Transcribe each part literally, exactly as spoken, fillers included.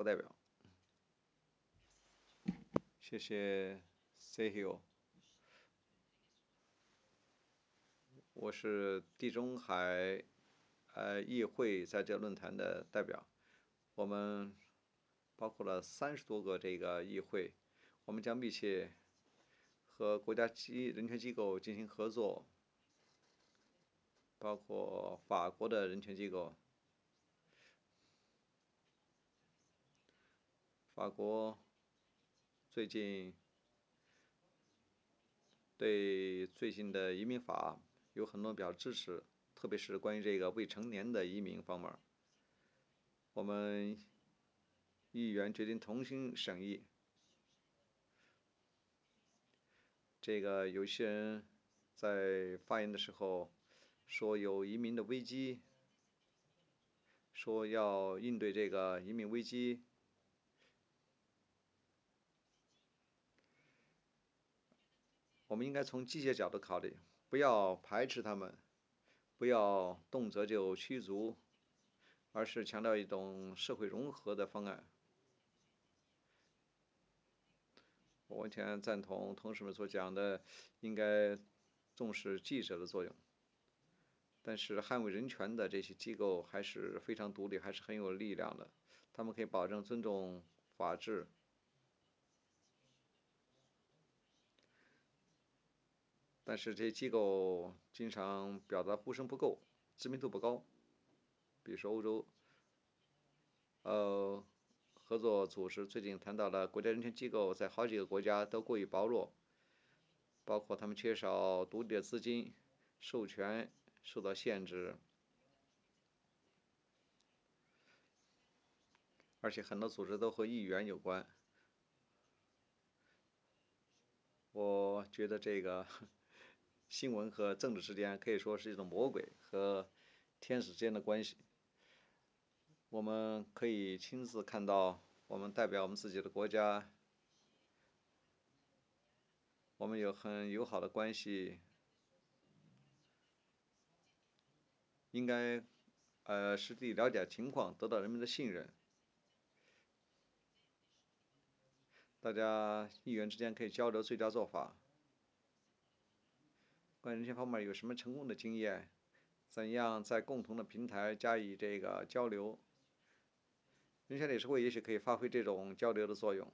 代表。谢谢 Sahil， 我是地中海呃议会在这论坛的代表，我们包括了三十多个这个议会，我们将密切和国家机人权机构进行合作，包括法国的人权机构。法国最近对最新的移民法有很多表示支持，特别是关于这个未成年的移民方面，我们议员决定重新审议。这个有些人在发言的时候说有移民的危机，说要应对这个移民危机。我们应该从积极角度考虑，不要排斥他们，不要动辄就驱逐，而是强调一种社会融合的方案。我完全赞同同事们所讲的，应该重视记者的作用。但是捍卫人权的这些机构还是非常独立，还是很有力量的。他们可以保证尊重法治，但是这些机构经常表达呼声不够，知名度不高。比如说欧洲，呃，合作组织最近谈到了国家人权机构在好几个国家都过于薄弱，包括他们缺少独立的资金、授权受到限制，而且很多组织都和议员有关。我觉得这个新闻和政治之间可以说是一种魔鬼和天使之间的关系。我们可以亲自看到，我们代表我们自己的国家，我们有很友好的关系，应该呃实地了解情况，得到人们的信任。大家议员之间可以交流最佳做法。关于人权方面有什么成功的经验？怎样在共同的平台加以这个交流？人权理事会也许可以发挥这种交流的作用。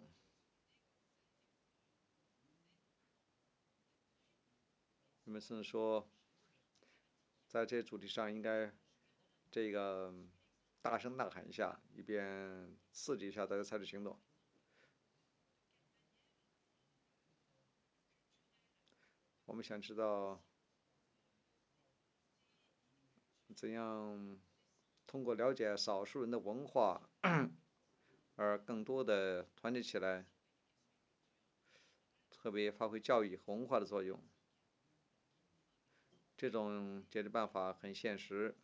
你们甚至说，在这主题上应该这个大声呐喊一下，以便刺激一下大家采取行动。我们想知道怎样通过了解少数人的文化，而更多的团结起来，特别发挥教育和文化的作用。这种解决办法很现实，